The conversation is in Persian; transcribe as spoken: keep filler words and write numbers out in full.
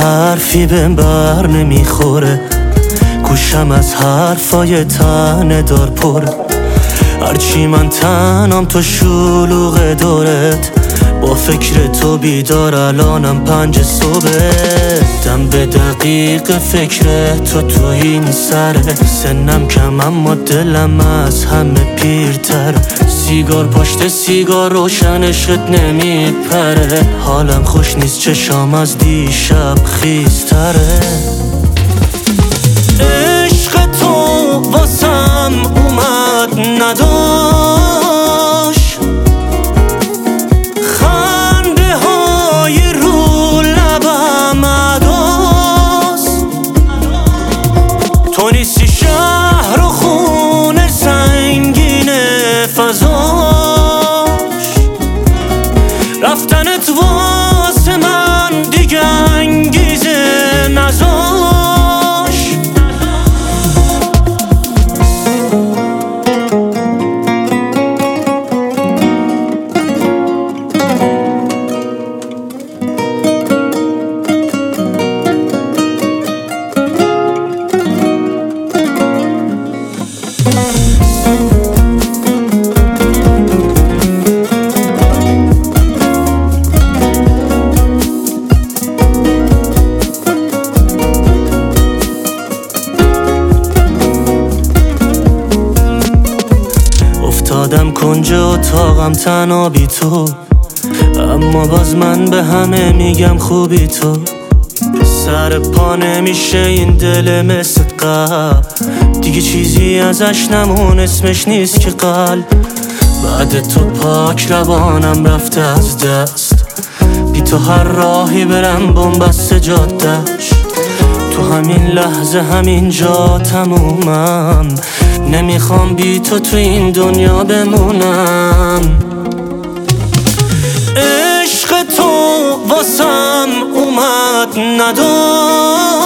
حرفی بهم بر نمیخوره، گوشم از حرفای تنه دار پره. هرچی من تنم تو شلوغ دورت، با فکر تو بیدار الانم پنج صبح. دم به دقیق فکر تو تو این سره، سنم کم اما دلم از همه پیرتر. سیگار پشت سیگار روشن عشقت نمیپره، حالم خوش نیست چشام از دیشب خیزتره. عشق تو واسم اومد نداشت، خنده های رو لبم عداست. تو نیستی شهر و خونه سنگین فضاش، رفتنت واسه من دیگه انگیزه نذاشت. افتادم کنج اتاقم تنها بی تو، اما باز من به همه میگم خوبی تو. سر پا نمیشه این دل مثل قبل، دیگه چیزی ازش نمون اسمش نیست که قلب. بعد تو پاک روانم رفته از دست، بی تو هر راهی برم بنبست جادش. تو همین لحظه همین جا تمومم، نمیخوام بی تو تو این دنیا بمونم. عشق تو واسم اومد نداشت،